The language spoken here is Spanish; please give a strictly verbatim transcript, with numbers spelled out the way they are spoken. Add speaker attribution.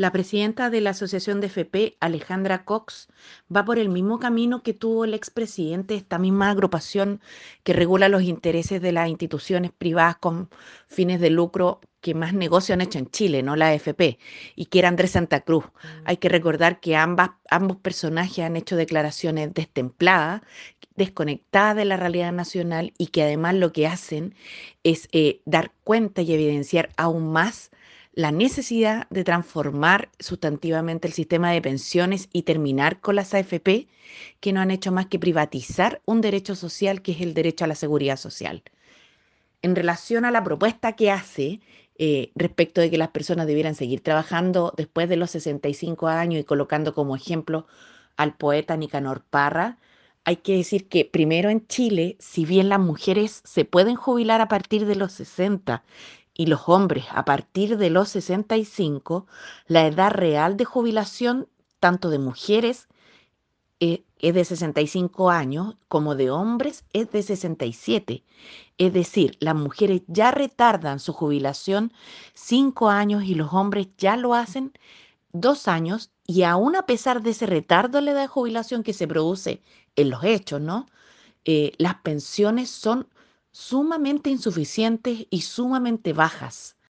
Speaker 1: La presidenta de la Asociación de F P, Alejandra Cox, va por el mismo camino que tuvo el expresidente, esta misma agrupación que regula los intereses de las instituciones privadas con fines de lucro que más negocio han hecho en Chile, no la F P, y que era Andrés Santa Cruz. Hay que recordar que ambas, ambos personajes han hecho declaraciones destempladas, desconectadas de la realidad nacional y que además lo que hacen es eh, dar cuenta y evidenciar aún más la necesidad de transformar sustantivamente el sistema de pensiones y terminar con las A F P, que no han hecho más que privatizar un derecho social que es el derecho a la seguridad social. En relación a la propuesta que hace eh, respecto de que las personas debieran seguir trabajando después de los sesenta y cinco años y colocando como ejemplo al poeta Nicanor Parra, hay que decir que primero en Chile, si bien las mujeres se pueden jubilar a partir de los sesenta y los hombres a partir de los sesenta y cinco, la edad real de jubilación tanto de mujeres eh, es de sesenta y cinco años como de hombres es de sesenta y siete. Es decir, las mujeres ya retardan su jubilación cinco años y los hombres ya lo hacen dos años y aún a pesar de ese retardo en la edad de jubilación que se produce en los hechos, ¿no? Eh, las pensiones son sumamente insuficientes y sumamente bajas.